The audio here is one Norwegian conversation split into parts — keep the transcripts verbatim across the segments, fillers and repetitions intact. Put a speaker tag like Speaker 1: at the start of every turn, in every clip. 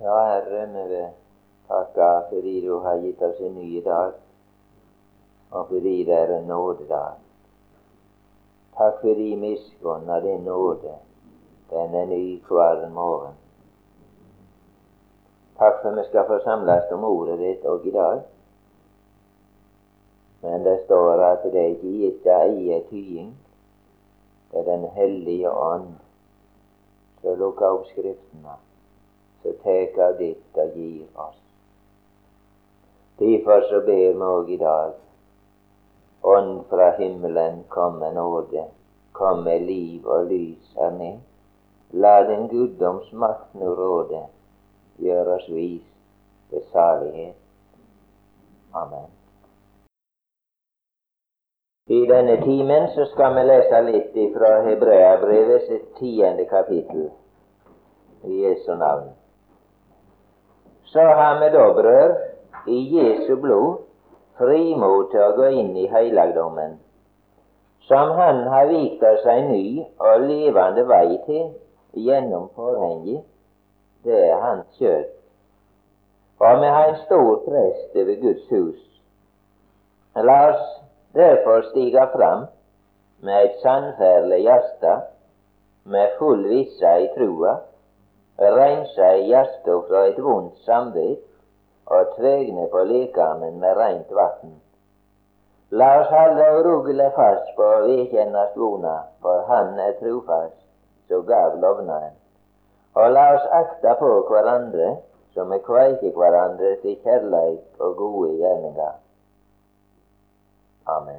Speaker 1: Ja, Herre, vi vil takke fordi du har gitt oss en ny dag, og fordi det er en nådedag. Takk for din miskunn og din nåde. Den er ny hver morgen. Takk for vi skal få samles om ordet ditt og i dag. Men det står at det er ikke gitt av egen tyding. Det er Den hellige ånd. Så lukk opp Skriftene, så tek av ditt og gir oss. Derfor så ber vi òg i dag: Ånd fra himmelen, kom med nåde, kom med liv og lys her ned. La din guddoms makt nå råde, gjør oss vis til salighet. Amen. I denne timen så skal vi lese litt fra Hebreabrevet sitt tiende kapittel, i Jesu navn. Så har vi da, brød, i Jesu blod frimod til å gå inn i helligdommen, som Han har vikt oss en ny og levende vei til gjennom forhenget. Det er Hans kjøtt. Og vi har en stor prest over Guds hus. La oss derfor stiga fram med et sannferdig hjerte, med full visse i trua, rensa i hjertet fra et vondt samvit, og tvegne på lekamen med rent vann. La oss holde uruggelig fast på å vedkjenne vona, for Han er trofast, så gav lovnaden. Og la oss akta på hverandre, så vi kveikjer hverandre til kjærleik og gode gjerninger. Amen.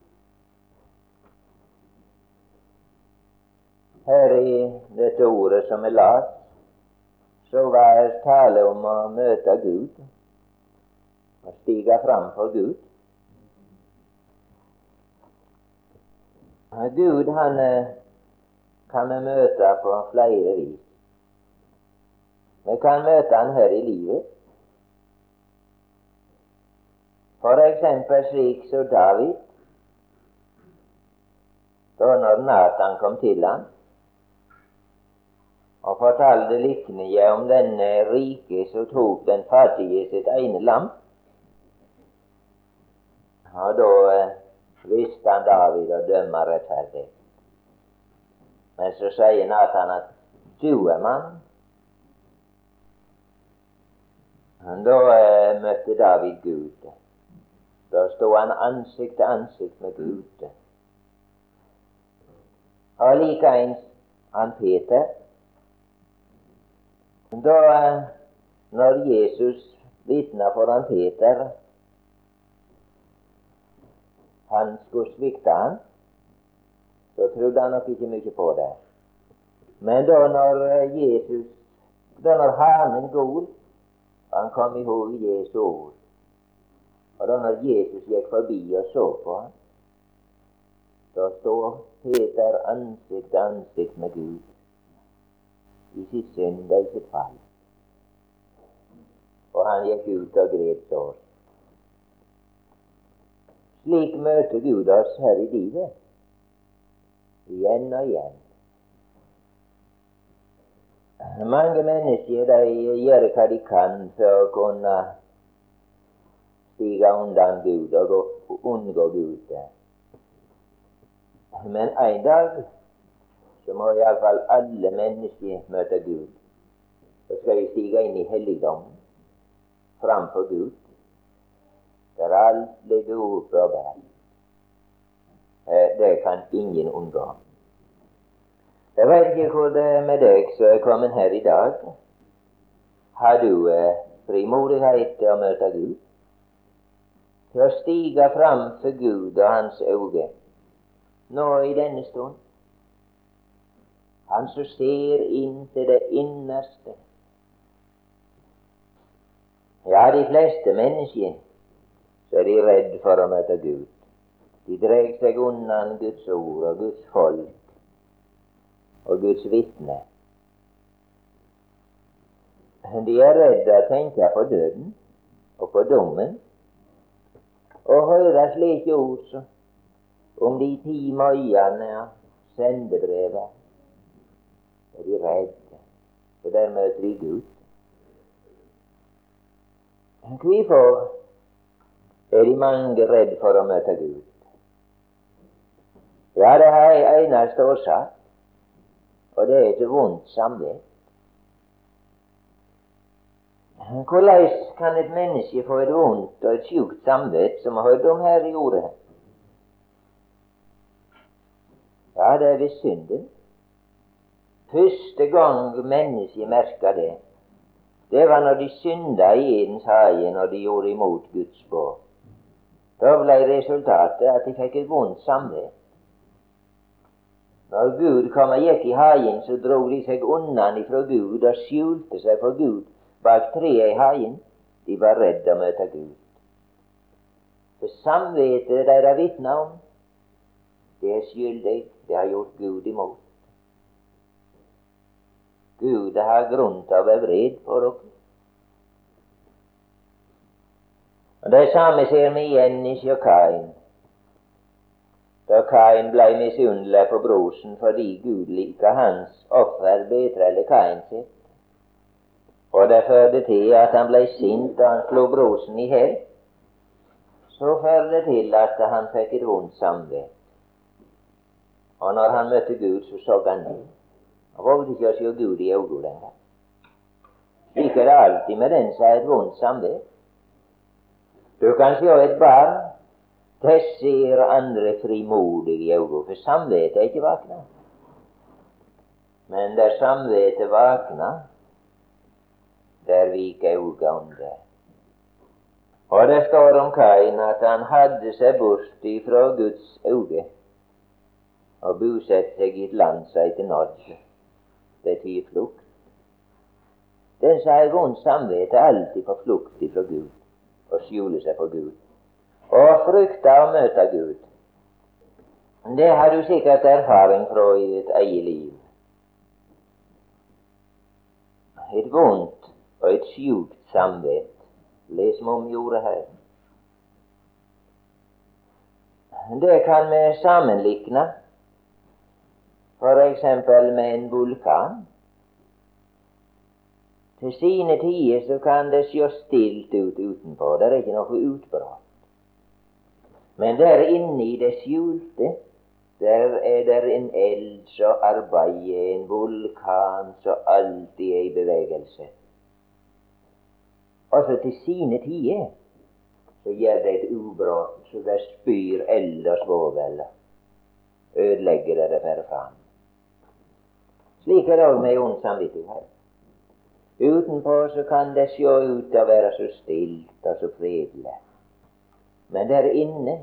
Speaker 1: Her i dette ordet som er las, så var det tale om å møte Gud, og stige fram for Gud. Gud, han kan vi møte på flere vis. Vi kan møte han her i livet. For eksempel slik som David, da når Nathan kom til han og fortalte liknige om denne rike som tok den fattige sitt ene lam, og da eh, visste han David å dømme rettferdig. Men så sier Nathan at du er mann. Da eh, møtte David Gud. Da stod han ansikt til ansikt med Gud. Og likeens han Peter. Da, når Jesus vitna foran Peter, han skulle svikte han, så trodde han nok ikke mye på det. Men da når Jesus, da når hanen gol, han kom i hoved Jesu ord, og da når Jesus gikk forbi og så på han, da stod Peter ansikt til ansikt med Gud, i sitt synd og i sitt fall. Og han gikk ut og gret sår. Slik møter Gud oss her i livet, igjen og igjen. Mange mennesker, de gjør hva de kan for å kunne stige undan Gud og gå, unngå Gud. Men en dag så må iallfall alle mennesker møte Gud. Så skal de stige inn i helligdommen framfor Gud, der alt ligger oppe og bærer. Det kan ingen unngå. Jeg vet ikke hvor det er med deg som er kommet her i dag. Har du eh, frimodighet til å møte Gud? Til å stige fram for Gud og Hans øyne nå i denne stund? Han som ser inn til det innerste. Ja, de fleste mennesker, så er de redd for å møte Gud. De drar seg unna Guds ord og Guds folk og Guds vitne. De er redde å tenke på døden og på dommen, og høre slike ord så, om de ti møyene og sendebrevet. Er de redde, for der møter de Gud. Hvorfor er de mange redd for å møte Gud? Ja, det har en eneste årsak, og det er et vondt samvittighet. Hvordan kan et menneske få et vondt og et sjukt samvittighet, som vi hørte om her i ordet? Ja, det er ved synden. Første gang mennesket merket det, det var når de synda i Edens hage, når de gjorde imot Guds bud. Da ble resultatet at de fikk et vondt samvittighet. Når Gud kom og gikk i hagen, så drog de seg unna ifra Gud og skjulte seg for Gud bak treet i hagen. De var redde å møte Gud. For samvittiget de har vitnet om, det er skyldig, det har gjort Gud imot. Gud har grunn til å være vred på dere. Og det samme ser vi igjen i Kain. Da Kain ble misunnelig på brorsen fordi Gud liker hans offer bedre enn Kain sitt, og det førte til at han ble sint og han slo brorsen i hjel, så førte det til at han fikk et vondt samvittighet. Og når han møtte Gud, så så han ned. Han vågde ikke å se Gud i øynene lenger. Slik er det alltid med den som har et vondt samvittighet. Du kan se et barn, det ser andre frimodig i øynene, for samvittiget er ikke vakna. Men der samvittiget vakna, der viker øynene under. Og det står om Kain at han hadde seg bort ifra Guds øyne og bosatte seg i et land som heter Nod. Det betyr flukt. Den som har vondt samvittighet, er alltid på flukt ifra Gud og skjuler seg for Gud og frykter å møte Gud. Det har du sikkert erfaring fra i ditt eget liv. Et vondt og et sjukt samvittighet. Les vi om jorda her. Det kan vi sammenlikne for eksempel med en vulkan. Til sine tider så kan det se stilt ut utenpå. Det er ikke noe utbrudd. Men der inne i det skjulte, der er der en eld som arbeider, en vulkan som alltid er i bevegelse. Altså til sine tider så gjør det et ubrudd, så det spyr eld og svovel. Ødelegger det det fer fram. Slik er det også med ond samvittighet. Utenpå så kan det se ut til å være så stilt og så fredelig. Men der inne,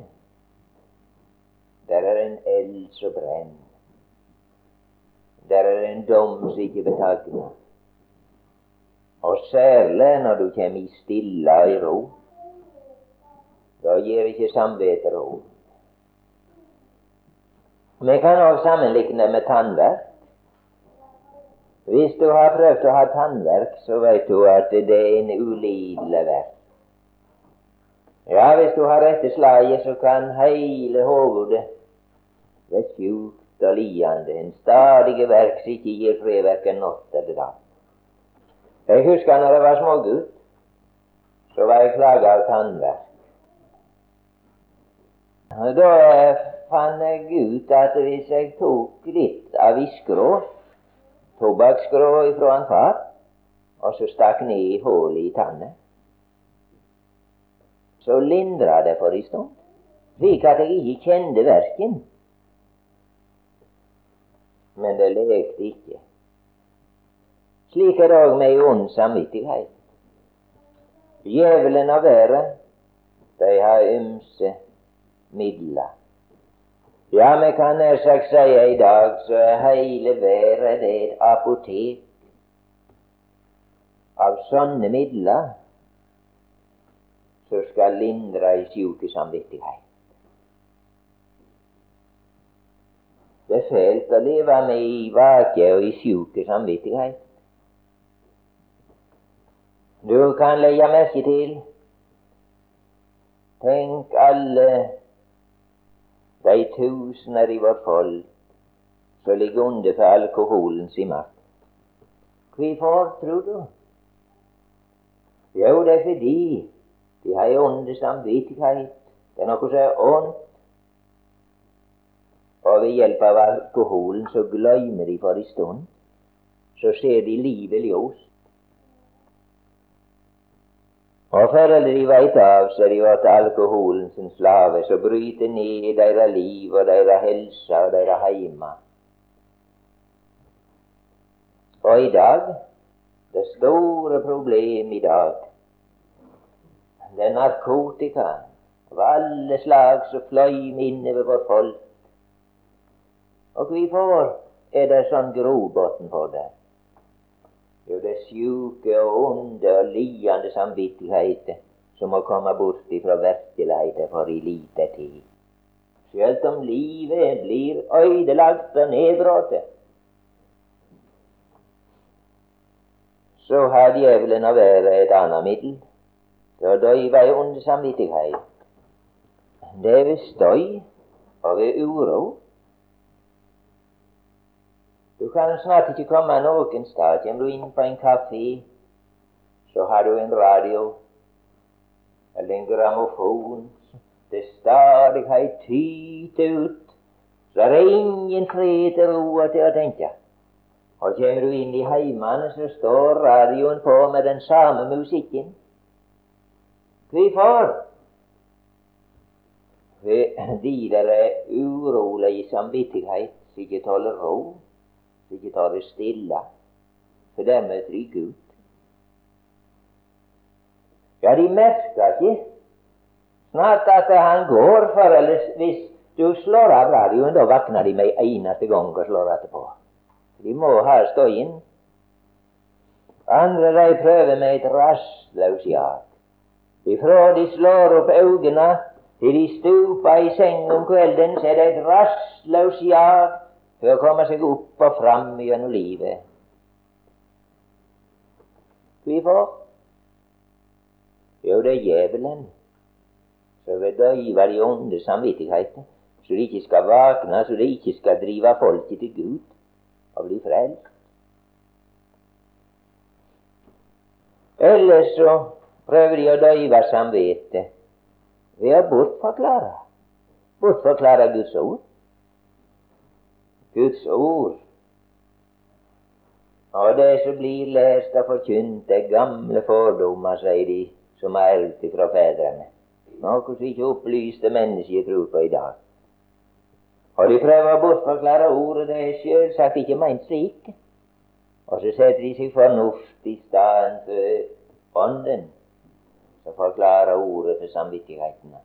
Speaker 1: der er en eld som brenner. Der er en dom som ikke betagner. Og særlig når du kommer i stille og i ro, da gir ikke samvittighet ro. Vi kan også sammenlikne det med tannverk. Hvis du har prøvd å ha tannverk, så vet du at det er en ulidelig verk. Ja, hvis du har rette slaget, så kan hele hovedet være sjukt og lidende. En stadige verk som ikke gir fred hverken natt eller dag. Jeg husker når jeg var smågutt, så var jeg plaget av tannverk. Og da fant jeg ut at hvis jeg tok litt av viskrå, tobakksgrå ifra en far, og så stakk ned i hullet i tannet, så lindra det for en stund, slik at jeg ikke kjente verken. Men det lekte ikke. Slik er det også med ond samvittighet. Djevelen og verden, de har ymse midler. Ja, vi kan nær sagt si i dag, så er hele verden det et apotek av sånne midler som skal lindre i sjuke samvittighet. Det er fælt å leve med i vake og i sjuke samvittighet. Du kan legge merke til, tenk alle de tusener i vårt folk som ligger under for alkoholens i makt. Hvorfor, tror du? Jo, det er fordi De har onde samvittighet. Det er noe som er ondt. Og ved hjelp av alkoholen så glemmer de for en stund. Så ser de livet ljos. Og før eller de veit av, så er de vært alkoholen sin slave, så bryter ned deres liv og deres helse og deres heima. Og i dag, det store problem i dag, det er narkotika av alle slag som fløym innover vårt folk. Og hvorfor er det sånn grobotn for det? Jo, det er sjuke og onde og lidende samvittigheter som må komme bort ifra virkeligheten for i lite tid. Selv om livet blir ødelagt og nedbrutt, så har djevelen å være et annet middel til å døyve ei ond samvittighet. Det er ved støy og ved uro. Du kan snart ikke komme noen sted. Kommer du inn på en kafé, så har du en radio eller en grammofon. Det stadig har tyter ut, så er det ingen fred til ro til å tenke. Og kommer du inn i heimene, så står radioen på med den samme musikken. Hvorfor? De der er urolige samvittighet, som ikke tåler ro, som ikke tar det stille, for dem møter de Gud. Ja, de merker ikke snart at han går, for ellers hvis du slår av radioen, da vakner de med eneste gang og slår etterpå. De må ha støyen. Andre de prøver med et rastløs jag. Ifra de slår opp øynene til de stuper i seng om kvelden, så er det et rastløs jag for å komme seg opp og fram gjennom livet. Hvorfor? Jo, det er djevelen som vil døyve de onde samvittigheter, så de ikke skal vakne, så de ikke skal drive folket til Gud og bli frelst. Ellers så prøver de å døyve samvittigheter ved å bortforklare. Bortforklare Guds ord. Guds ord. Og det som blir lest og forkynt, er gamle fordommer, sier de, som er arvet fra fedrene. Noe som ikke opplyste mennesker tror på i dag. Og de prøver å bortforklare ordet, det er selvsagt ikke ment slik. Og så setter de seg fornuft i stedet for ånden, som forklarer ordet for samvittighetene.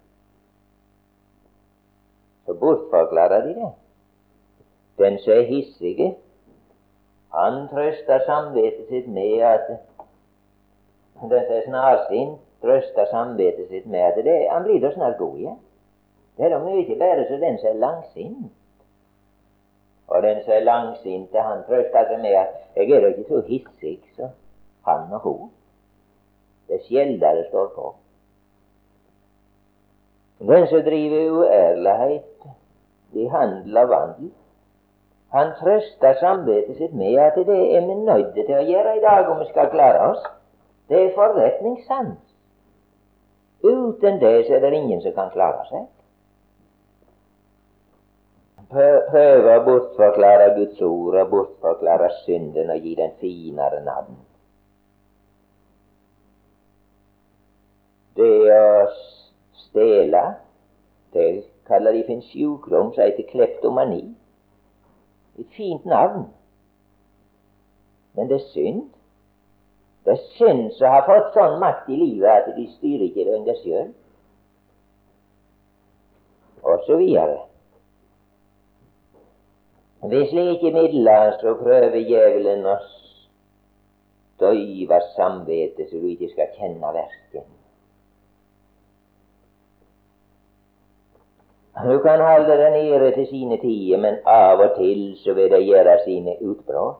Speaker 1: Så bortforklarer de det. Den som er hissige, han trøster samvittet sitt med at den som er snarsint, trøster samvittet sitt med at det, han blir da snart god igjen. Det er da mye bedre så den som er langsint. Og den som er langsint, han trøster seg med at jeg er da ikke så hissig så han og hun. Det er sjelden det står på. Den som driver uærlighet i handel og vandel, han trøster samvittet sitt med at det er vi nødt til å gjøre i dag om vi skal klare oss. Det er forretningssans. Uten det så er det ingen som kan klare seg. Prøve å bortforklare Guds ord og bortforklare synden og gi den finere navn. Det å stjele, det kaller de for en sjukdom som heter kleptomani. Et fint navn. Men det er synd. Det er synd som har fått sånn makt i livet at de styrer ikke det under selv. Og så videre. Ved slike midler så prøver djevelen å døyve samvittet så du ikke skal kjenne verken. Du kan holde det nede til sine tider, men av og til så vil det gjøre sine utbrudd.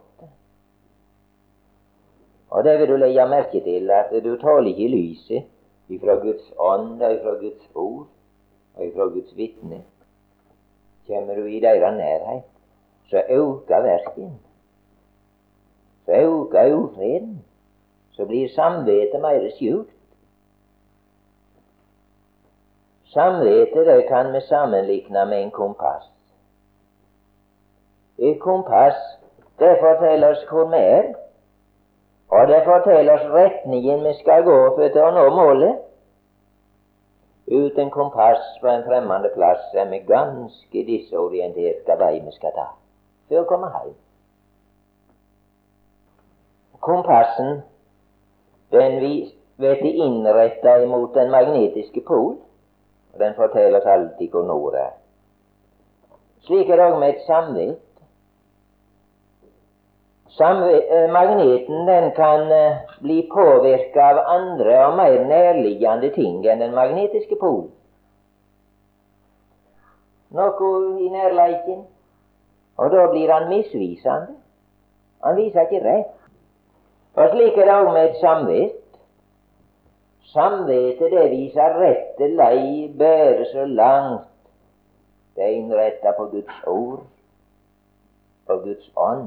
Speaker 1: Og det vil du legge merke til, at du tåler ikke lyset ifra Guds ånd og ifra Guds ord og ifra Guds vitne. Kommer du i deres nærhet, så øker verken. Så øker ufreden. Så blir samvittet mer sjukt. Samvittet det kan vi sammenlikne med en kompass. Et kompass det forteller oss hvor vi er, og det forteller oss retningen vi skal gå for til å nå målet. Uten kompass på en fremmede plass er vi ganske disorientert hva vei vi skal ta for å komme hjem. Kompassen den vet innretta imot den magnetiske pol, og den forteller oss alltid hvor nord er. Slik er det også med et samvitt. Samvitt eh, magneten den kan eh, bli påvirket av andre og mer nærliggende ting enn den magnetiske polen. Noe i nærleiken, og da blir han misvisende. Han viser ikke rett. Og slik er det også med et samvitt. Samvittet det viser rette lei, bærer så langt. Det er innrettet på Guds ord og Guds ånd.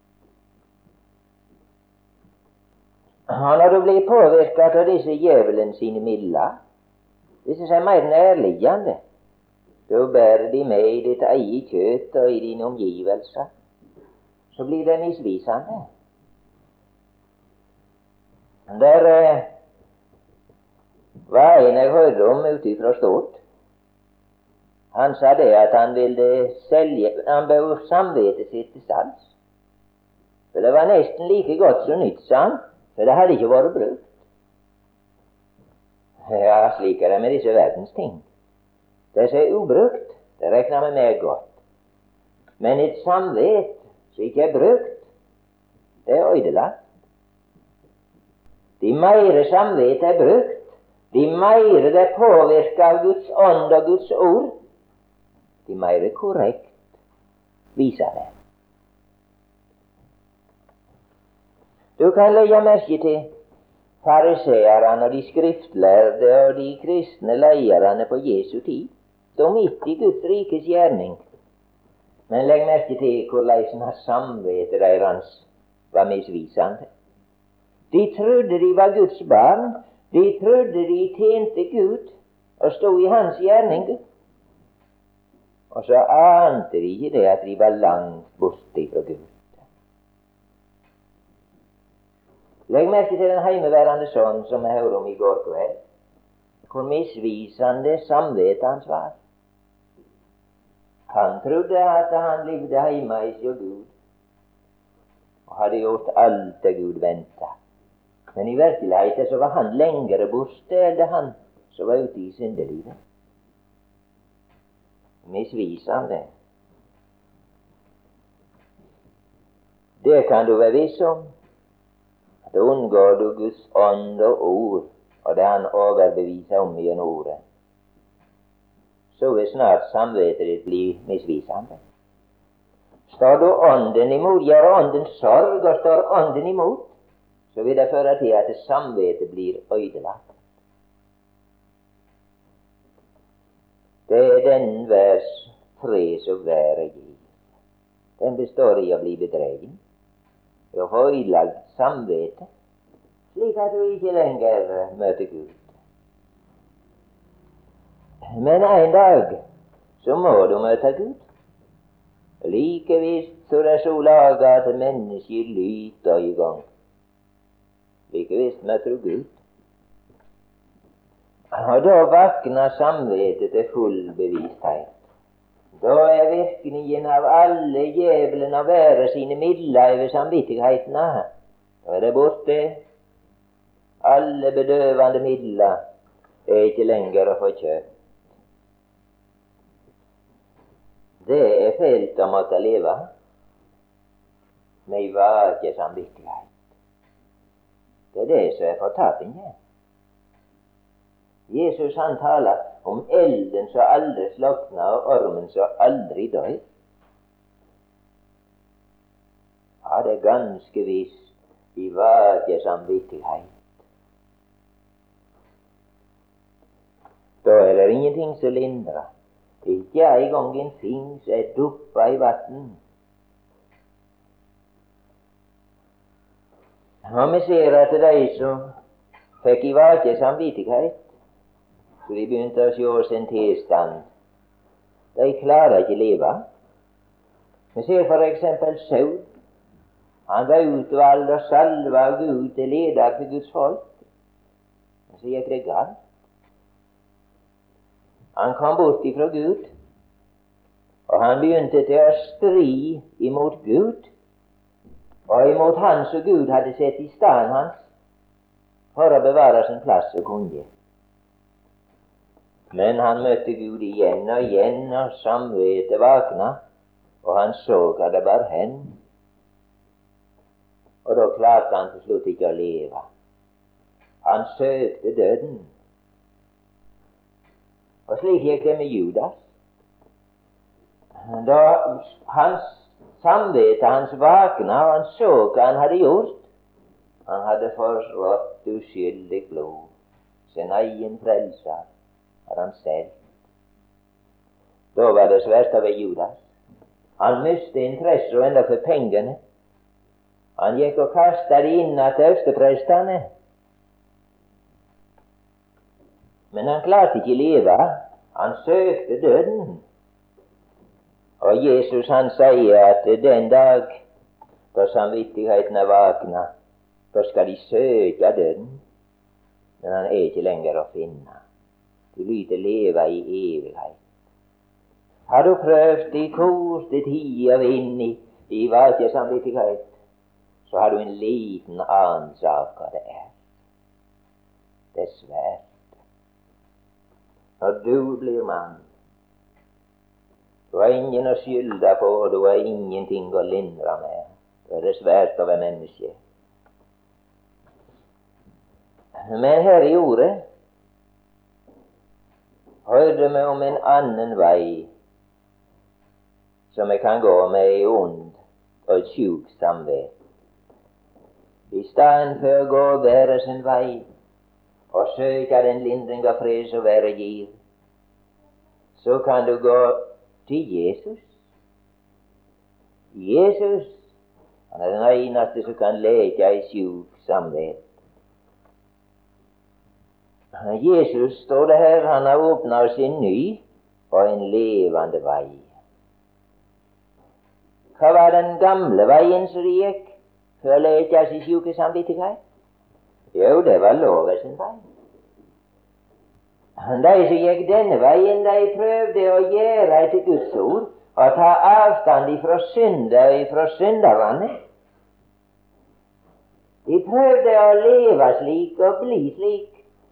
Speaker 1: Og når du blir påvirket av disse djevelen sine midler, disse som er mer nærliggende, da bærer de med i ditt eget kjøtt og i dine omgivelser, så blir det misvisende. Der eh, var en jeg hørte om ute fra Stord. Han sa det at han ville selge, han bør samvittet sitt til salgs. For det var nesten like godt som nytt, sa han, for det hadde ikke vært brukt. Ja, slik er det med disse verdens ting. Det som er ubrukt, det regner vi med godt. Men et samvitt som ikke er brukt, det er ødelagt. De meire samvittet er brukt, de meire det påvirker av Guds ånd og Guds ord, de meire korrekt viser det. Du kan legge merke til fariseerne og de skriftlærde og de kristne lederne på Jesu tid. De midt i Guds rikes gjerning. Men legg merke til hvordan samvittet deres var misvisende. De trodde de var Guds barn. De trodde de tjente Gud og stod i hans gjerning. Og så ante de ikke det at de var langt borte fra Gud. Legg merke til den heimeværende sønn som jeg hørte om i går kveld. Hvor misvisende samvittet hans var. Han trodde at han levde hjemme hos Gud og hadde gjort alt det Gud ventet. Men i virkeligheten så var han lengre borte enn det han som var ute i syndelivet. Misvisende. Det kan du være viss om. Da unngår du Guds ånd og ord, og det han overbeviser om i en ordet. Så vil snart samvittet ditt bli misvisende. Står du ånden imot, gjør ånden sorg, og står ånden imot, så vil det føre til at samvittet blir ødelagt. Det er den vers fred som været gir. Den består i å bli bedregen, å få ødelagt samvittet, slik at du ikke lenger møter Gud. Men en dag så må du møte Gud. Like visst så det er så laget at mennesket lyter i gang. Like visst møter du Gud. Og da vakner samvittet til full bevissthet. Da er virkningen av alle djevelen å være sine midler over samvittighetene. Da er det borte. Alle bedøvende midler er ikke lenger å få kjøpt. Det er fælt å måtte leve med vage samvittighet. Det er det som er fortapingen. Jesus han taler om elden som aldri slokner og ormen som aldri dør. Ja, det er ganske visst i vage samvittighet. Da er det ingenting som lindrer. Ikke en gang en fing som er duppa i vann. Og vi ser at de som fikk i vage samvittighet, Så de begynte å se sin tilstand. De klarer ikke leve. Vi ser for eksempel Saul. Han var utvalgt og salvet av Gud til leder for Guds folk. Men så gikk det galt. Han kom bort ifra Gud, og han begynte til å stri imot Gud, og imot Han som Gud hadde sett i stedet hans for å bevare sin plass og konge. Men han møtte Gud igjen og igjen, og samvittet vakna, og han så hva det bar hen. Og da klarte han til slutt ikke å leve. Han søkte døden. Og slik gikk det med Judas. Da hans samvittet hans vakna, og han så hva han hadde gjort. Han hadde forrådt uskyldig blod. Sin egen frelser hadde han selv. Da var det svært å være Judas. Han mistet interesse enda for pengene. Han gikk og kastet det inn til øversteprestene. Men han klarte ikke leve. Han søkte døden. Og Jesus han sier at den dag da samvittigheten er vakna, da skal de søke døden. Men han er ikke lenger å finne. Du lyder leve i evighet. Har du prøvd i korte tider inn i, i vakje samvittighet, så har du en liten anelse av hva det er. Det er svært. Når du blir mann, du har ingen å skylde på, og du har ingenting å lindre med. Det er svært å være menneske. Men her i ordet hørte vi om en annen vei som vi kan gå med i ond og et sjukt samvittighet. I stedet for å gå hver sin vei og søke den lindring og fred som være gir, så kan du gå til Jesus. Jesus, han er den eneste som kan leke i sjuk samvittighet. Jesus, står det her, han har åpnet oss en ny og en levende vei. Hva var den gamle veien som de gikk for å leke oss i sjuke samvittighet? Jo, det var lovens vei. De som gikk denne veien, de prøvde å gjøre etter Guds ord og ta avstand ifra synder og ifra synderne. De prøvde å leve slik og bli slik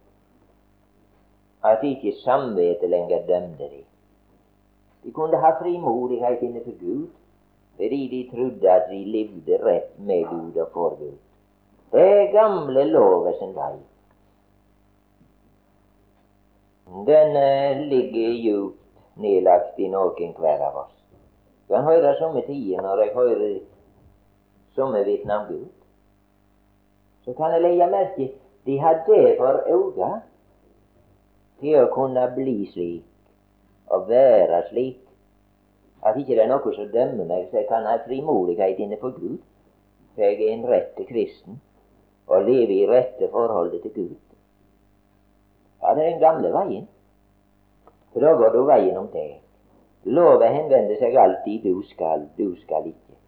Speaker 1: at ikke samvittet lenger dømte de. De kunne ha frimodighet innenfor Gud, fordi de trodde at de levde rett med Gud og for Gud. Det er gamle lovens vei. Den uh, ligger djupt nedlagt i noen hver av oss. Du kan høre somme tider når jeg hører somme vitne om Gud, så kan jeg legge merke de har det for øye til å kunne bli slik og være slik at ikke det er noe som dømmer meg, så jeg kan ha frimodighet innenfor Gud, for jeg er en rette kristen og lever i rette forholdet til Gud. Ja, det er den gamle veien. For da går du veien om deg. Loven henvender seg alltid du skal, du skal ikke.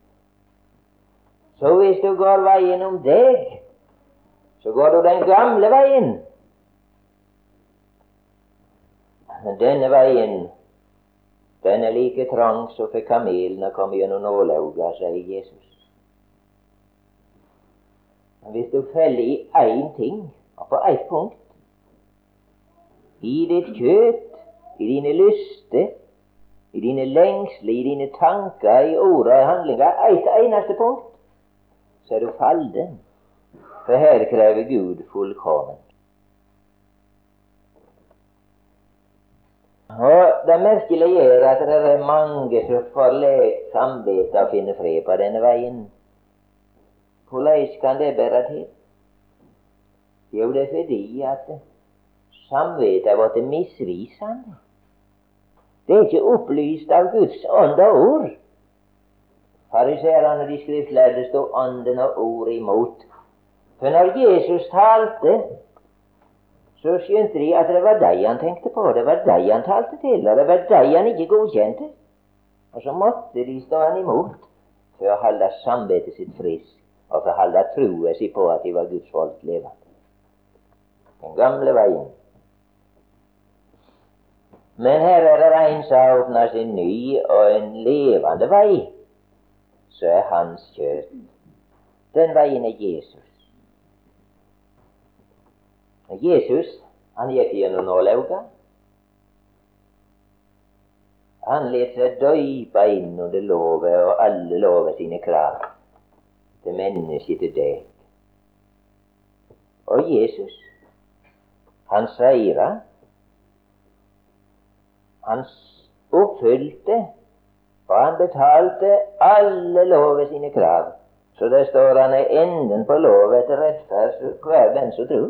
Speaker 1: Så hvis du går veien om deg, så går du den gamle veien. Denne veien, den er like trang som for kamelen å komme gjennom nålauga, sier Jesus. Hvis du feller i én ting, og på ett punkt, i ditt kjøtt, i dine lyster, i dine lengsler, i dine tanker, i ord og i handlinger, ett eneste punkt, så er du falden. For her krever Gud fullkomment. Og det merkelige er at det er mange som får lekt samvittet og finne fred på denne veien. Hvordan kan det bære til? Jo, det er fordi at samvittet har vært misvisende. Det er ikke opplyst av Guds ånd og ord. Fariserene og de skriftlærde stod ånden og ord imot. For når Jesus talte, så skjønte de at det var deg han tenkte på, det var deg han talte til, og det var deg han ikke godkjente. Og så måtte de stå han imot for å holde samvittet sitt frisk, og for å holde troen sin på at de var Guds folk levende. Den gamle veien. Men her er det en som åpner sin ny og en levende vei, så er hans kjøtt. Den veien er Jesus. Jesus, han gikk gjennom nålauga. Han let seg døype inn under lovet og alle lovet sine krav til mennesket, til deg. Og Jesus, han seira. Han oppfylte, og han betalte alle lovet sine krav. Så det står han er enden på lovet etter rettferd for hver den som tror.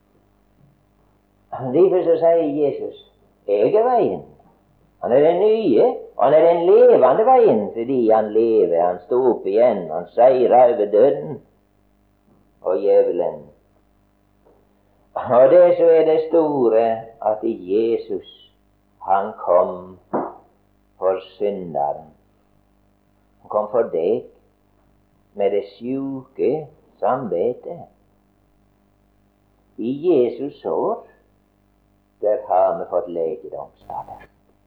Speaker 1: Derfor så sier Jesus, jeg er veien. Han er den nye, og han er den levende veien, fordi han lever, han står opp igjen, han seirer over døden og djevelen. Og det så er det store, at Jesus, han kom for synderen. Han kom for deg med det sjuke samvittet. I Jesus sår, der har vi fått legedomsskader.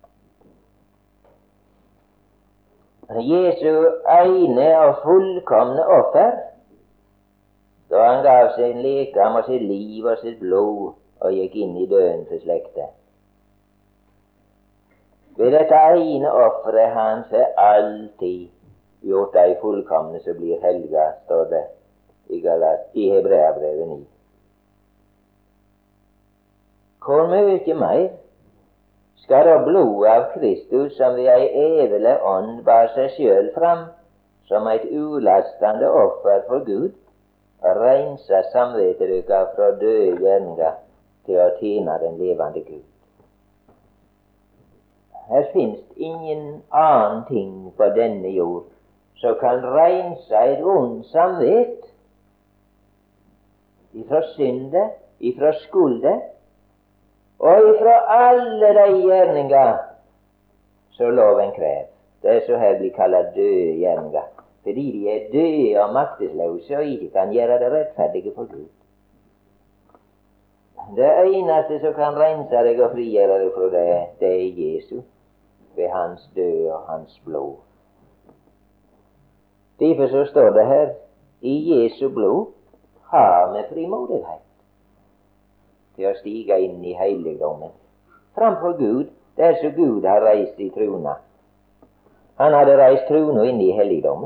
Speaker 1: Jesu ene og fullkomne offer, da han gav sin lekam og sitt liv og sitt blod og gikk inn i døden for slekte. Ved dette ene offeret han for alltid gjort de fullkomne som blir helga, står det i, Galat, i Hebreabrevet ni. Hvor mye mer skal da blodet av Kristus, som ved ei evig ånd bar seg sjøl fram som et ulastende offer for Gud, rense samvittet deres fra døde gjerninger til å tjene den levende Gud? Her finnes ingen annen ting på denne jord som kan rense et vondt samvitt ifra synde, ifra skulde, og ifra alle de gjerninger som loven krever. Det som her blir kalt døde gjerninger, fordi de er døde og maktesløse og ikke kan gjøre det rettferdige for Gud. Det eneste som kan rense deg og frigjøre deg fra det, det er Jesus, ved hans død og hans blod. Derfor så står det her, i Jesu blod har vi frimodighet til å stige inn i helligdommen framfor Gud, der så Gud har reist i trona. Han hadde reist trona inn i helligdommen.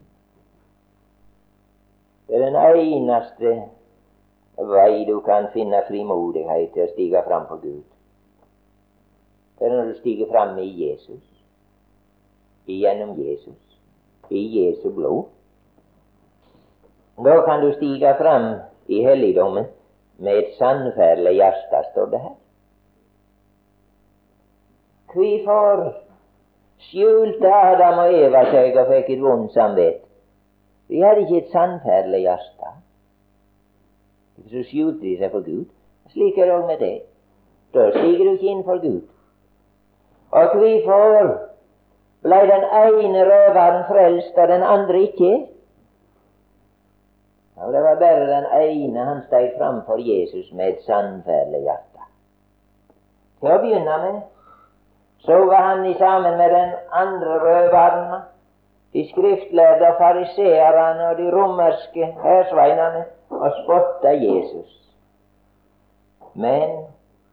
Speaker 1: Det er den eneste vei du kan finne frimodighet til å stige fram for Gud. Det er når du stiger fram i Jesus, igjennom Jesus, i Jesu blod. Da kan du stige fram i helligdommen med et sannferdig hjerte, står det her. Hvorfor skjulte Adam og Eva seg og fikk et vondt samvitt? De hadde ikke et sannferdig hjerte. Så skjulte de seg for Gud. Slik er det også med deg. Da stiger du ikke inn for Gud. Og hvorfor ble den ene røveren frelst og den andre ikke? Og det var bare den ene han steg fram for Jesus med et sannferdig hjerte. Til å begynne med så var han i sammen med den andre røveren, de skriftlærde og fariseerne og de romerske hærsveinene, og spotta Jesus. Men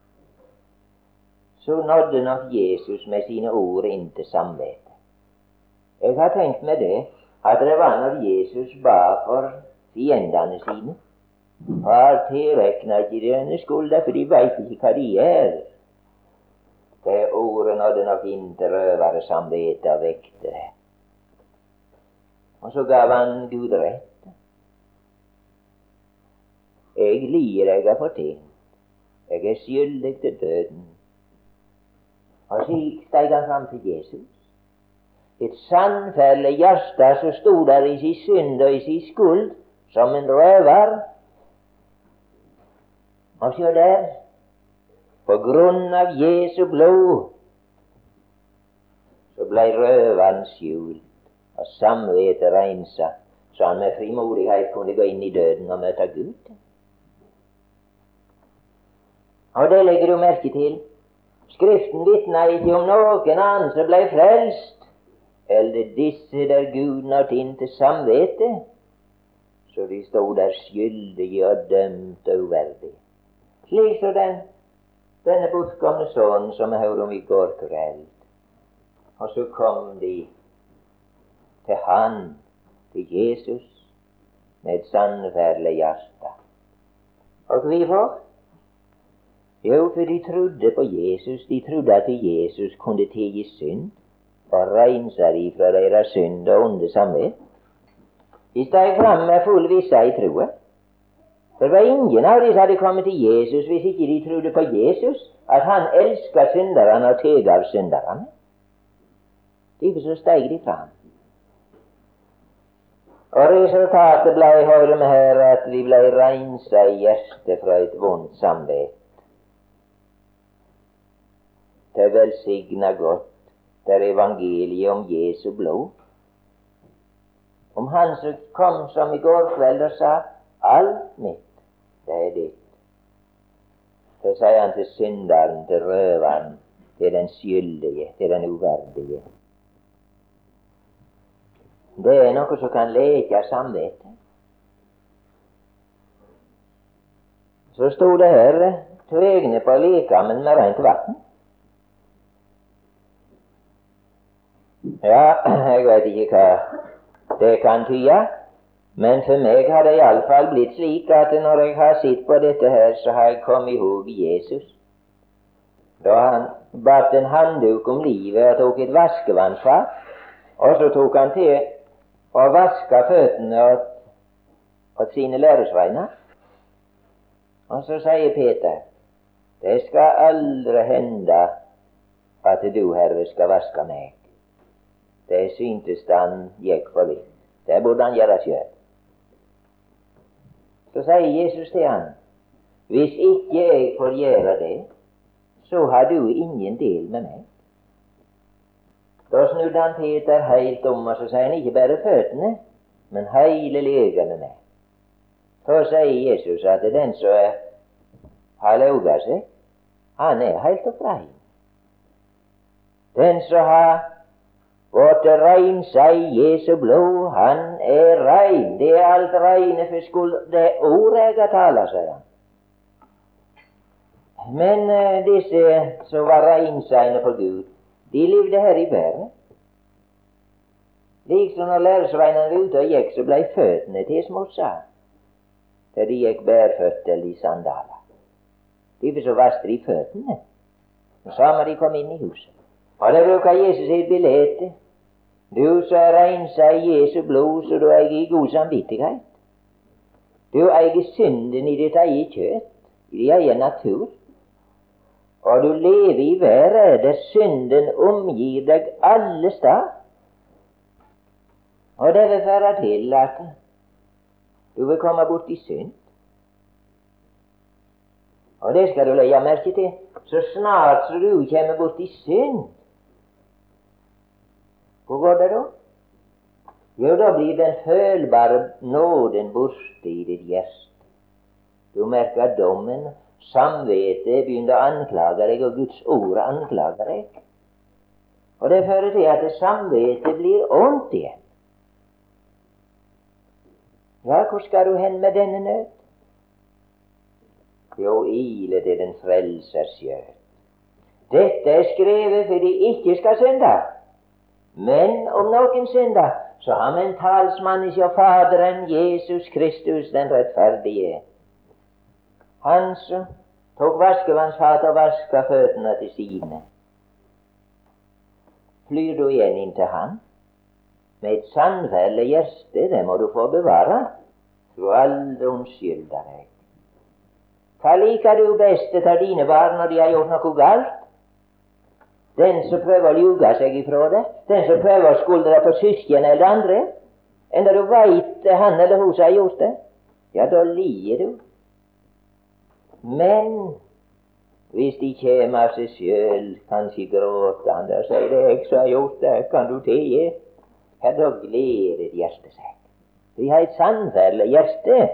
Speaker 1: så nådde nok Jesus med sine ord inn til samvittet. Jeg har tenkt med det at det var når Jesus ba for fiendene sine. Far, tilrekna ikke denne skulda, for de veit ikke hva de er. Det ordet nådde nok inn til røvere samvittet og vekte det. Og så gav han Gud rett. Jeg lider jeg har fortjent. Jeg er skyldig til døden. Og slik steg han fram til Jesus. Et sannferdig hjerte som stod der i sin synd og i sin skuld, som en røver. Og se der, på grunn av Jesu blod, så blei røveren skjult, og samvittet rensa, så han med frimodighet kunne gå inn i døden og møte Gud. Og det legger du merke til. Skriften vitner ikke om noen annen som blei frelst, eller disse der Guden har tint til samvittet, så de stod der skyldige og dømt og uverdige. Slik så den, denne bortkomne sønnen som vi hørte om i går kveld. Og så kom de til han, til Jesus, med et sannferdig hjerte. Og hvorfor? Jo, for de trodde på Jesus. De trodde at Jesus kunne tilgi synd og rense dem fra deres synd og onde samvittighet. De steg fram med full visshet i troen. Det var ingen av de som hadde kommet til Jesus hvis ikke de trodde på Jesus, at han elsket synderne og tilgav synderne. Derfor så steg de fram. Og resultatet ble, hører vi her, at de ble renset i hjertet fra et vondt samvittighet. Det velsigna godt der evangeliet om Jesu blod, om han som kom som i går kveld og sa, alt mitt, det er ditt. Så sier han til synderen, til røveren, til den skyldige, til den uverdige. Det er noe som kan leke samvittet. Så stod det her, tvegne på lekamen med rent vann. Ja, jeg vet ikke hva det kan tyde, men for meg har det iallfall blitt slik at når jeg har sett på dette her, så har jeg kommet i hug Jesus. Da han batt en handduk om livet og tok et vaskevannsfat, og så tok han til å vaske føttene åt, åt sine læresveiner. Og så sier Peter, det skal aldri hende at du, Herre, skal vaske meg. Det syntes han gikk for vidt. Det burde han gjøre selv. Så sier Jesus til han, hvis ikke jeg får gjøre det, så har du ingen del med meg. Da snudde han Peter helt om, og så sier han ikke bare føttene, men hele legene med. Så sier Jesus at den som har lauget seg, han er helt opprein. Den som har vårt rensa i Jesu blod, han er rein. Det er alt reine for skuld. Det er ordet jeg har talt, sier han. Men uh, disse som var reinsegne for Gud, de levde her i verden. Liksom når læresveinene var ute og gikk, så ble føttene til smutsa, for de gikk bærføtt eller i sandaler. Derfor så vasket de føttene, og samme de kom inn i huset. Og det bruker Jesus i et bilde. Du som er rensa i Jesu blod, så du eier god samvittighet. Du eier synden i ditt eget kjøtt, i din egen natur. Og du lever i verden der synden omgir deg alle steder. Og det vil føre til at du vil komme bort i synd. Og det skal du legge merke til. Så snart så du kommer bort i synd, hvor går det da? Jo, da blir den følbare nåden borte i ditt hjerte. Du merker dommen, samvittet begynner å anklage deg, og Guds ord anklager deg. Og det fører til at samvittet blir ondt igjen. Ja, hvor skal du hen med denne nød? Jo, ile til den frelsers kjøtt. Dette er skrevet for de ikke skal synde. Men om noen synder, så har vi en talsmann hos Faderen, Jesus Kristus, den rettferdige. Han som tok vaskevannsfat og vasket føttene til sine. Flyr du igjen inn til han? Med et sannferdig hjerte, det må du få bevare. Du aldri unnskylder deg. Hva liker du best til dine barn når de har gjort noe galt? Den som prøver å ljuge seg ifra det, den som prøver å skulde deg på søsken eller andre, enda du veit han eller hun som har gjort det, ja, da lider du. Men hvis de kommer av seg sjøl, kanskje gråtende, og sier 'det er jeg som har gjort det, kan du tilgi?' Her da gleder hjertet seg. De har et sannferdig hjerte.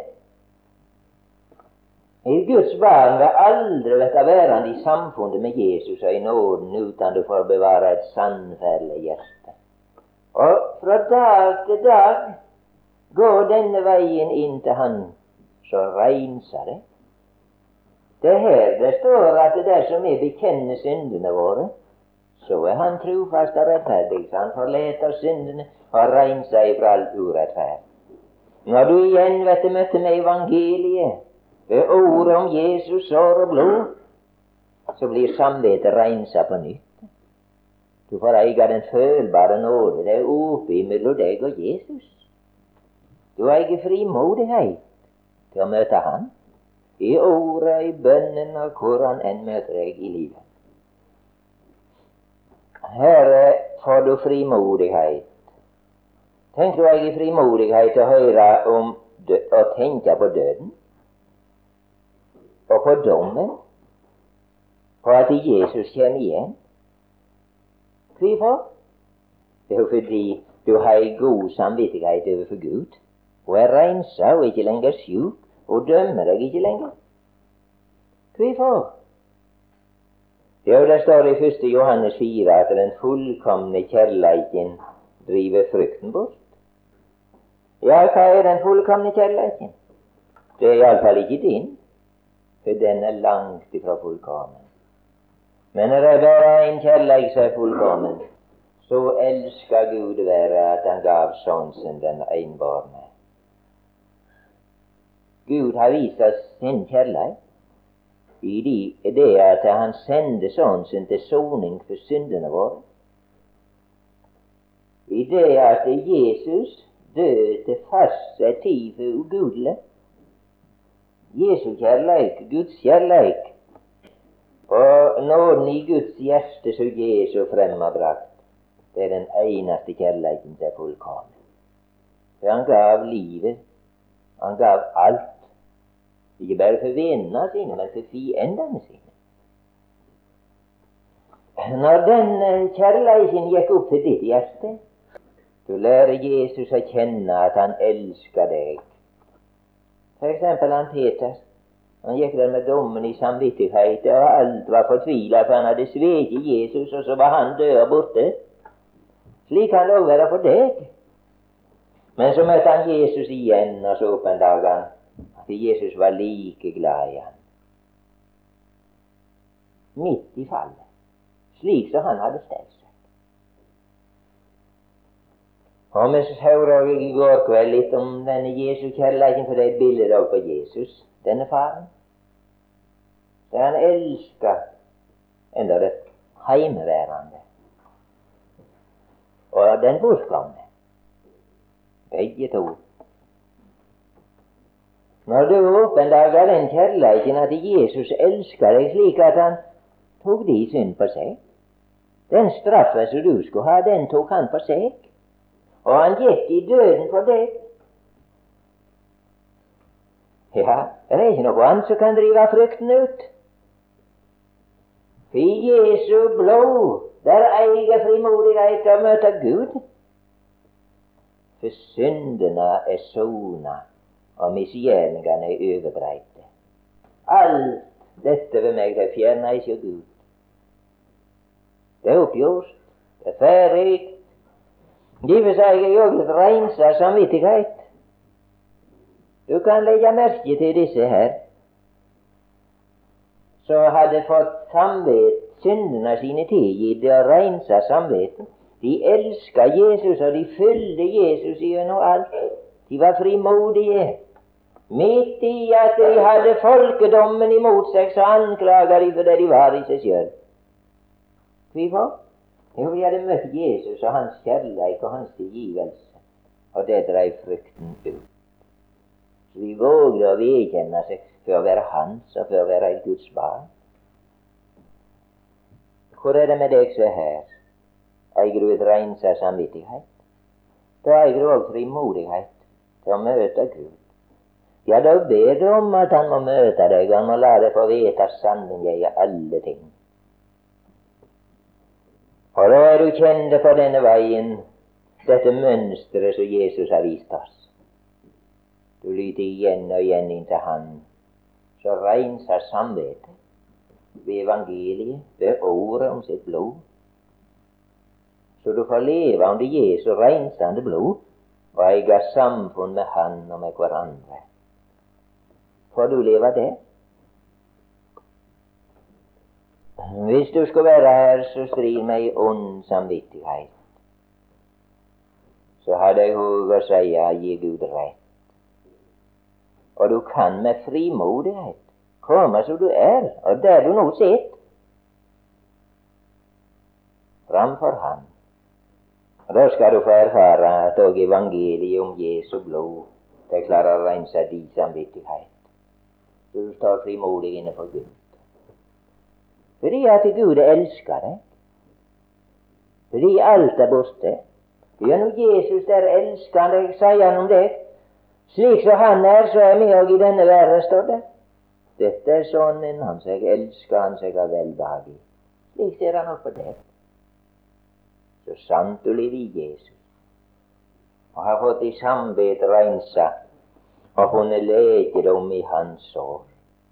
Speaker 1: Et Guds barn vil aldri bli værende i samfunnet med Jesus og i nåden uten du får bevare et sannferdig hjerte. Og fra dag til dag går denne veien inn til Han, så renser det. Det er her det står at dersom vi bekjenner syndene våre, så er Han trofast og rettferdig, så Han forlater syndene og renser seg fra all urettferd. Når du igjen vet du møtte med evangeliet, ved ordet om Jesus sår og blod, så blir samvittet renset på nytt. Du får eie den følbare nåde. Det er oppe mellom deg og Jesus. Du eier frimodighet til å møte Han i ordet, i bønnen og hvor Han enn møter deg i livet. Her får du frimodighet. Tenk du eier frimodighet til å høre om og tenke på døden og på dommen, på at Jesus kommer igjen. Hvorfor? Det er jo fordi du har en god samvittighet overfor Gud, og er renset og ikke lenger sjuk, og dømmer deg ikke lenger. Hvorfor? Det er jo det står i første Johannes fire at den fullkomne kjærleiken driver frykten bort. Ja, hva er den fullkomne kjærleiken? Det er iallfall ikke din, for den er langt ifra fullkommen. Men når det bare er en kjærleik som er fullkommen, så elsker Gud være at Han gav Sønnen sin den enbårne. Gud har vist oss sin kjærleik i det at Han sendte Sønnen sin til soning for syndene våre. I det at Jesus døde til fastsatt tid for ugudelig. Jesu kjærleik, Guds kjærleik, og nåden i Guds hjerte som Jesus frembrakt, det er den eneste kjærleiken som er fullkommen. For Han gav livet, Han gav alt, ikke bare for vennene sine, men for fiendene sine. Når den kjærleiken gikk opp til ditt hjerte, du lærer Jesus å kjenne at Han elsker deg. For eksempel han Peter. Han gikk der med dommen i samvittighet, og alt var fortvilet, for han hadde sveket Jesus, og så var han død og borte. Slik kan det også være for deg. Men så møtte han Jesus igjen, og så oppdaget han at Jesus var like glad i ham. Midt i fallet, slik som han hadde stelt seg. Og vi hører i går kveld litt om denne Jesu kjærleiken, for det er et bilde av på Jesus, denne faren. Så han elsker enda det heimeværende. Og den bortkomne. Begge to. Når du åpendager den kjærleiken at Jesus elsker deg slik at han tok de synd på seg, den straffen som du skulle ha, den tok han på seg. Og han gikk i døden for deg. Ja, det er ikke noe annet som kan drive frykten ut. For i Jesu blod, der eier frimodighet til å møte Gud. For syndene er sona, og misgjerningene er overbreite. Alt dette ved meg, det fjerner ikke Gud. Det er oppgjort, det er ferdig. Derfor sier jeg jo litt renset samvittighet. Du kan legge merke til disse her, så hadde fått samvitt, syndene sine tilgitt og renset samvittet. De elsket Jesus, og de følte Jesus gjennom alt. De var frimodige. Midt i at de hadde folkedommen imot seg, så anklaget de for det de var i seg selv. Hvorfor? Jo, vi hadde møtt Jesus og hans kjærleik og hans tilgivelse, og det drev frykten ut. Så vi vågde å vedkjenne seg for å være hans og for å være et Guds barn. Hvor er det med deg som er her? Eier du et renset samvittighet? Da eier du også frimodighet til å møte Gud. Ja, da ber du om at han må møte deg, og han må la deg få vite sanningen i alle ting. Og da er du kjent på denne veien, dette mønsteret som Jesus har vist oss. Du lytter igjen og igjen inn til han, så renser samvittet ved evangeliet, ved ordet om sitt blod. Så du får leve under Jesu rensende blod, og eie samfunn med han og med hverandre. Får du leve det? Hvis du skal være her, så strid med ei ond samvittighet. Så hadde jeg hug å si, gi Gud rett. Og du kan med frimodighet komme som du er, og der du nå sitter, framfor han. Og da skal du få erfare at og evangeliet om Jesu blod, det klarer å rense din samvittighet. Så du står frimodig inne for Gud. Fordi at Gud elsker deg. Fordi alt er borte. Gjennom Jesus der elsker han deg, sier han om deg. Slik som han er, så er vi òg i denne verden, står det. Dette er sønnen hans, jeg elsker han seg av velbehag i. Slik ser han opp på det. Så sant du lever i Jesus, og har fått i samvittighet rensa, og funnet legedom i hans sår.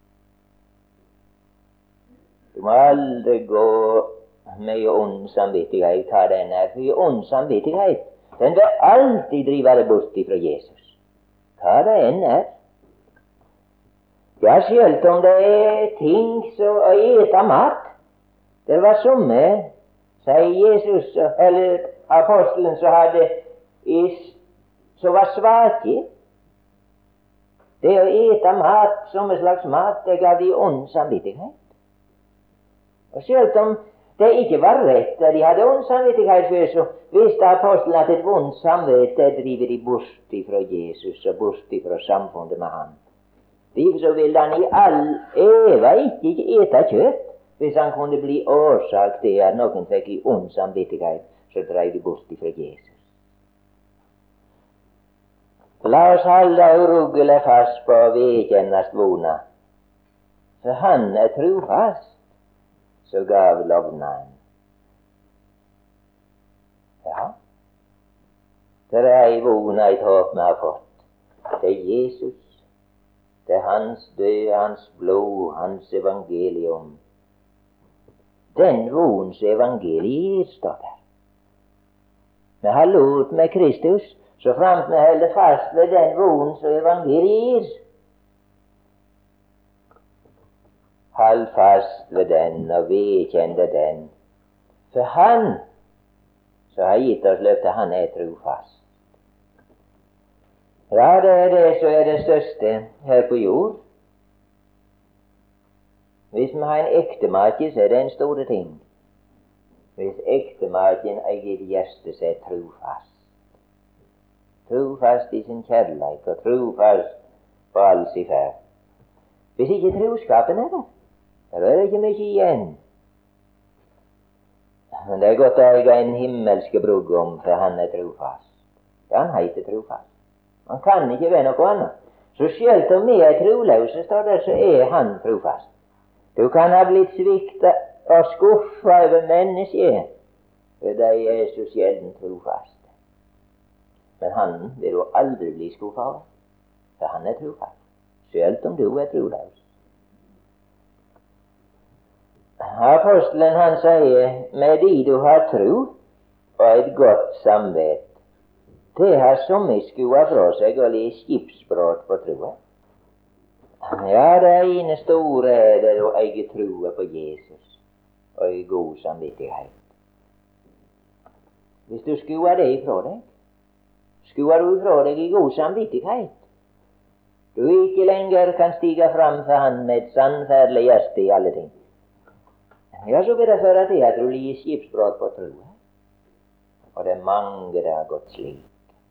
Speaker 1: Du må aldri gå med ond samvittighet, ta den her, for ond samvittighet, den vil alltid drive deg bort ifra Jesus. Hva det enn er. Ja, selv om det er ting som å ete mat. Det var somme, sier Jesus, eller apostelen, som hadde is, som var svake. Det å ete mat, som en slags mat, det gav de ond samvittighet. Og selv om det ikke var rett, at de hadde ond samvittighet før, så visste apostelen at et vondt samvittighet driver de bort ifra Jesus og bort ifra samfunnet med han. Derfor så ville han i all eva ikke ete kjøtt, hvis han kunne bli årsak til at noen fikk i ond samvittighet, så drev de bort ifra Jesus. La oss holde uruggelig fast på å vedkjennast vona, for han er trofast, så gav lovnaden. Ja, det er ei vona, et håp vi har fått. Det er Jesus, det er hans død, hans blod, hans evangelium. Den vons evangeliet står der. Vi har lot med Kristus, så fremt vi holder fast ved den vons evangeliet. Hold fast ved den og vedkjenne den. For han, så har gitt oss løftet, han er trofast. Ja, det er det som er det største her på jord. Hvis vi har en ektemake, så er det en stor ting. Hvis ektemaken eier et hjerte, så er trofast. Trofast i sin kjærleik, og trofast på all sin ferd. Hvis ikke troskapen er det, da er det ikke mye igjen. Men det er godt å eie en himmelske brudgom, for han er trofast. Ja, han heter trofast. Han kan ikke være noe annet. Så selv om vi er troløse, står det, så er han trofast. Du kan ha blitt sviktet og skuffet over mennesker, for de er så sjelden trofaste. Men han vil du aldri bli skuffet av, for han er trofast, selv om du er troløs. Apostelen han sier, med de du har tro og et godt samvett, det har somme skua fra seg og li skipsbrott på troa. Ja, det ene store er det å eie troa på Jesus og i god samvittighet. Hvis du skuer det ifra deg, skuer du ifra deg i god samvittighet, du ikke lenger kan stige fram for han med sannferdig hjerte i alle ting. Ja, så vil det føre til at du li skipsbrott på troa. Og det er mange det har gått slik.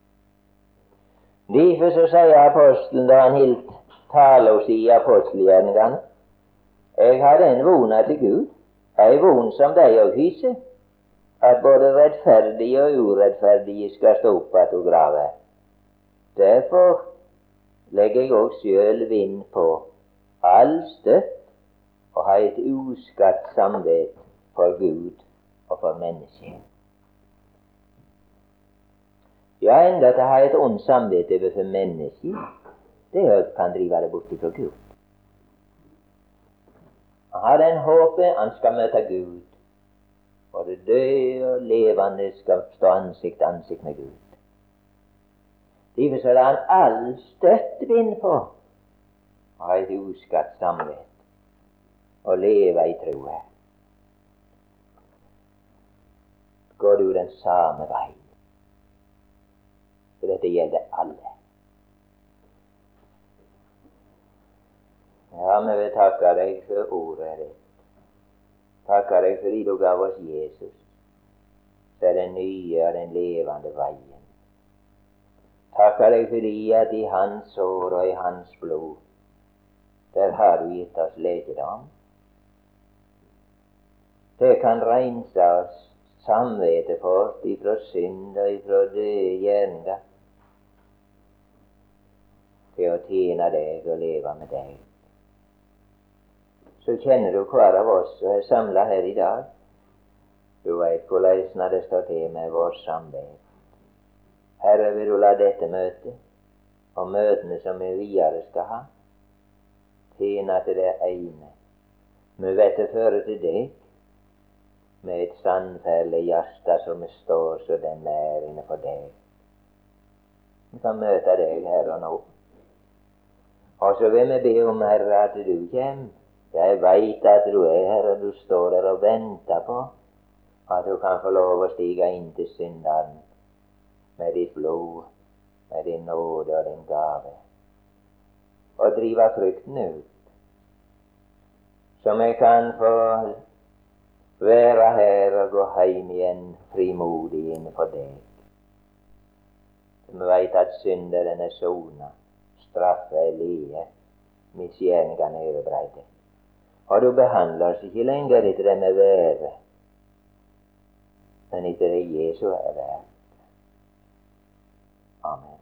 Speaker 1: Derfor så sier apostelen, da han hilt tale oss i apostelgjerningen, jeg har den vona til Gud, ei von som de og hyser, at både rettferdige og urettferdige skal stå opp at du graver. Derfor legger jeg òg sjøl vind på all støtt å ha et uskadt samvit for Gud og for mennesket. Ja, enda til å ha et ondt samvit overfor mennesket, det kan drive det bort ifra Gud. Han har den håpet han skal møte Gud, og det døde og levende skal stå ansikt til ansikt med Gud. Derfor så lar han all støtt vind på å ha et uskadt samvit og leve i troa. Går du den samme vei? For dette gjelder alle. Ja, vi vil takke deg for ordet ditt. Takke deg fordi du gav oss Jesus, det er den nye og den levende veien. Takke deg fordi at i hans sår og i hans blod, der har du gitt oss legedom. Det kan rense oss samvittet bort ifra synd og ifra døde gjerninger, til å tjene deg og leve med deg. Så kjenner du hver av oss som er samlet her i dag. Du vet hvordan det står til med vår samvit. Herre, vil du la dette møte, og møtene som vi videre skal ha, tjene til det ene. Vi vet det fører til deg, med et sannferdig hjerte som vi står så den er innenfor deg. Vi kan møte deg her og nå. Og så vil vi be om, Herre, at du kommer. Jeg veit at du er her, og du står der og venter på at du kan få lov å stige inn til synderen med ditt blod, med din nåde og din gave, og drive frykten ut, så vi kan få være her og gå hjem igjen frimodig innenfor deg. Vi veit at synderen er sona, straff er lie, misgjerningene er overbreide. Og du behandler oss ikke lenger etter det med være, men etter det Jesu er verdt. Amen.